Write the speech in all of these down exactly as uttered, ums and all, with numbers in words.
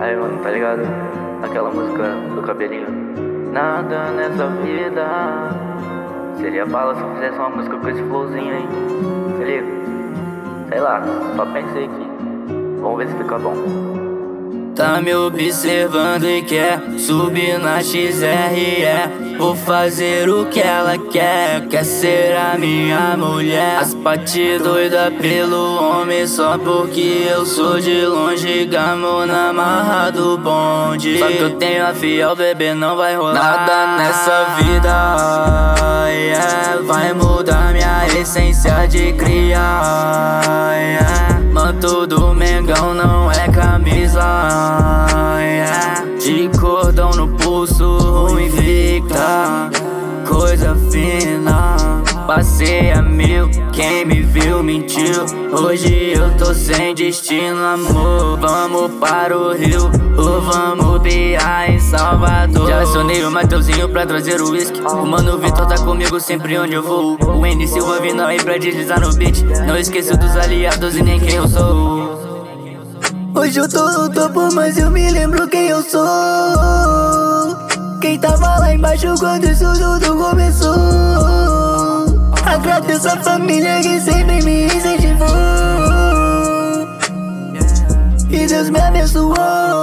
Aí, mano, tá ligado? Aquela música do cabelinho. Nada nessa vida seria bala se eu fizesse uma música com esse flowzinho aí. Se liga? Sei lá, só pensei aqui. Vamos ver se fica bom. Tá me observando e quer subir na X R E. Vou fazer o que ela quer, quer ser a minha mulher. As pati doida pelo homem só porque eu sou de longe. Gamo na marra do bonde. Só que eu tenho a fiel, bebê, não vai rolar nada nessa vida, yeah. Vai mudar minha essência de criar, yeah. Manto do Mengão não é camisa, yeah. De cordão no pulso, invicta, coisa fina. Passei a mil, quem me viu mentiu. Hoje eu tô sem destino, amor. Vamos para o Rio, ou vamos piar em Salvador. Já acionei o Mateuzinho pra trazer o whisky. O Mano Vitor tá comigo sempre onde eu vou. O N Silva vindo aí pra deslizar no beat. Não esqueço dos aliados e nem quem eu sou. Hoje eu tô no topo, mas eu me lembro quem eu sou. Quem tava lá embaixo quando isso tudo começou. Agradeço a família que sempre me incentivou. E Deus me abençoou.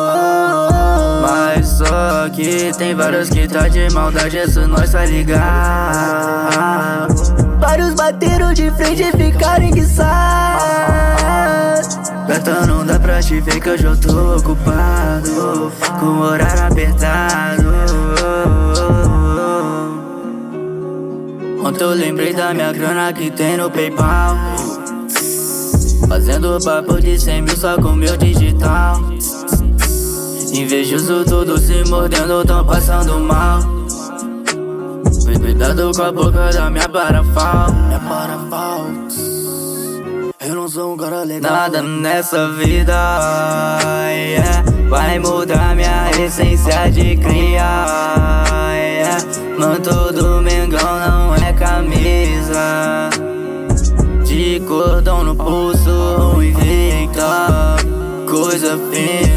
Mas só que tem vários que tá de maldade, isso nós tá ligado. Vários bateram de frente e ficaram enguiçados. Gata, não dá pra te ver que hoje eu tô ocupado, com o horário apertado. Ontem eu lembrei da minha grana que tem no PayPal, fazendo papo de cem mil só com meu digital. Invejoso tudo se mordendo, tão passando mal. Cuidado com a boca da minha parafal, minha parafal. Eu não sou um cara legal. Nada nessa vida, yeah. Vai mudar minha essência de criar, yeah. Manto do Mengão não é camisa. De cordão no pulso, invicta, coisa fina.